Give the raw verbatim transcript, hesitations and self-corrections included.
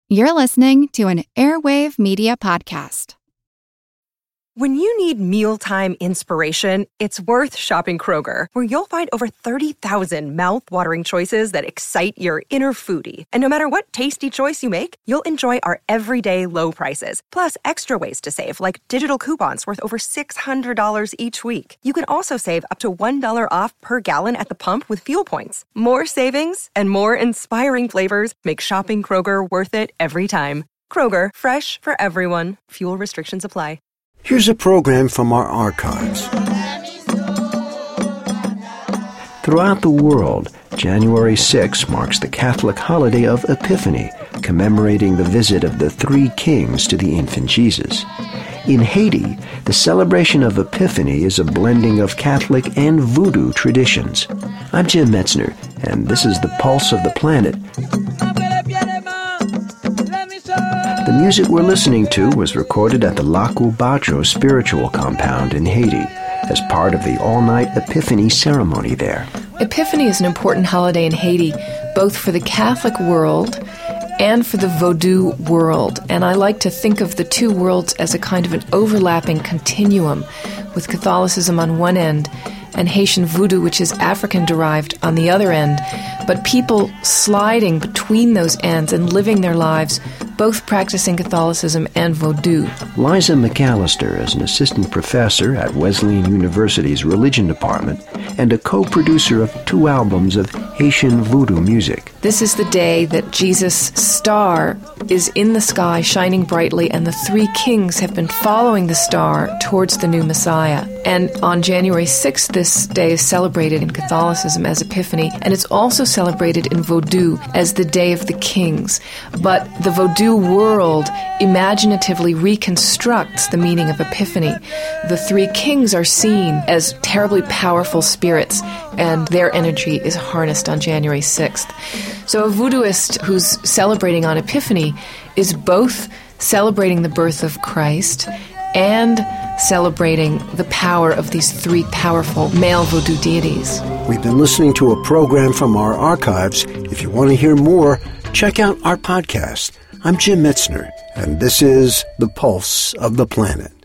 You're listening to an Airwave Media Podcast. When you need mealtime inspiration, it's worth shopping Kroger, where you'll find over thirty thousand mouth-watering choices that excite your inner foodie. And no matter what tasty choice you make, you'll enjoy our everyday low prices, plus extra ways to save, like digital coupons worth over six hundred dollars each week. You can also save up to one dollar off per gallon at the pump with fuel points. More savings and more inspiring flavors make shopping Kroger worth it every time. Kroger, fresh for everyone. Fuel restrictions apply. Here's a program from our archives. Throughout the world, January sixth marks the Catholic holiday of Epiphany, commemorating the visit of the three kings to the infant Jesus. In Haiti, the celebration of Epiphany is a blending of Catholic and Voodoo traditions. I'm Jim Metzner, and this is the Pulse of the Planet. The music we're listening to was recorded at the Lac Ouattara Spiritual Compound in Haiti as part of the all-night Epiphany ceremony there. Epiphany is an important holiday in Haiti, both for the Catholic world and for the Vodou world. And I like to think of the two worlds as a kind of an overlapping continuum, with Catholicism on one end and Haitian Voodoo, which is African-derived, on the other end, but people sliding between those ends and living their lives both practicing Catholicism and Vodou. Liza McAllister is an assistant professor at Wesleyan University's Religion Department and a co-producer of two albums of Haitian Voodoo music. This is the day that Jesus' star is in the sky shining brightly, and the three kings have been following the star towards the new Messiah. And on January sixth, this day is celebrated in Catholicism as Epiphany, and it's also celebrated in Vodou as the Day of the Kings. But the Vodou world imaginatively reconstructs the meaning of Epiphany. The three kings are seen as terribly powerful spirits, and their energy is harnessed on January sixth. So a voodooist who's celebrating on Epiphany is both celebrating the birth of Christ and celebrating the power of these three powerful male voodoo deities. We've been listening to a program from our archives. If you want to hear more, check out our podcast. I'm Jim Metzner, and this is The Pulse of the Planet.